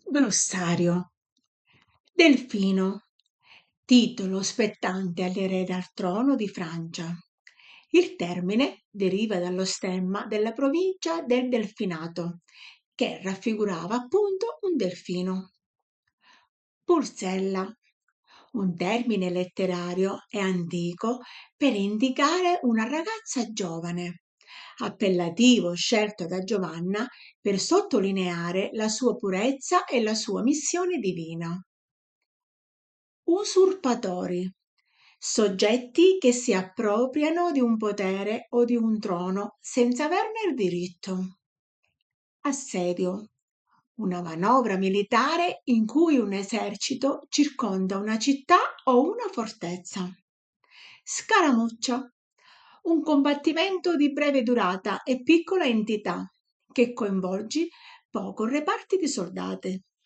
Glossario. Delfino, titolo spettante all'erede al trono di Francia. Il termine deriva dallo stemma della provincia del Delfinato, che raffigurava appunto un delfino. Pulsella, un termine letterario e antico per indicare una ragazza giovane, appellativo scelto da Giovanna per sottolineare la sua purezza e la sua missione divina. Usurpatori, soggetti che si appropriano di un potere o di un trono senza averne il diritto. Assedio, una manovra militare in cui un esercito circonda una città o una fortezza. Scaramuccia, un combattimento di breve durata e piccola entità che coinvolge poco reparti di soldati.